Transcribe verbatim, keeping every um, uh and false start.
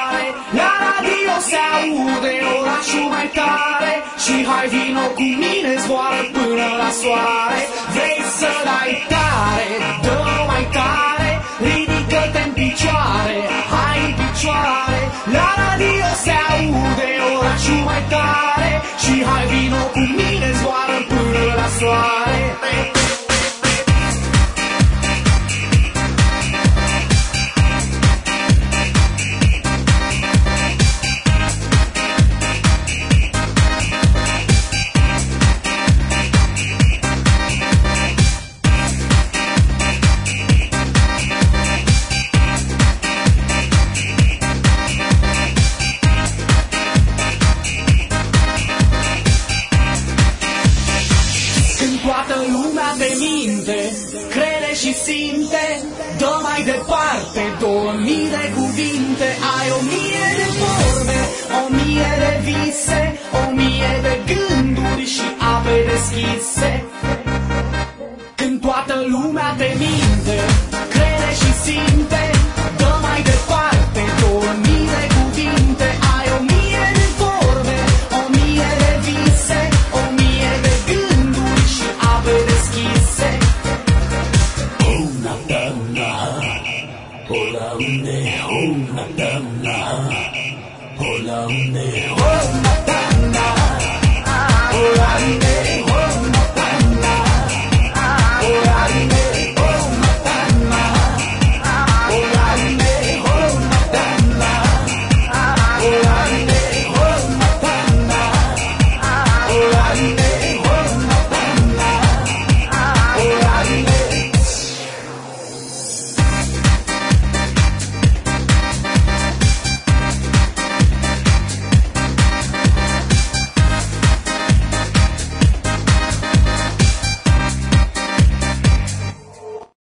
tare, la radio se aude, orașul mai tare. Și hai vino cu mine, zboară până la soare. Vrei să dai tare, dă mai tare, ridică-te în picioare, hai în picioare. La radio se aude, orașul mai tare. Și hai vino cu mine, zboară până la soare. Toată lumea te minte, crede și simte, dă mai departe două mii de cuvinte. Ai o mie de vorbe, o mie de vise, o mie de gânduri și ape deschise. Când toată lumea te minte, crede și simte, dă mai departe două mii de cuvinte. Ai o mie de vorbe, o mie de vise, o mie de gânduri și ape deschise. Oh, na, na, na, hola, unde, oh, na, na, na, hola, unde, oh, na.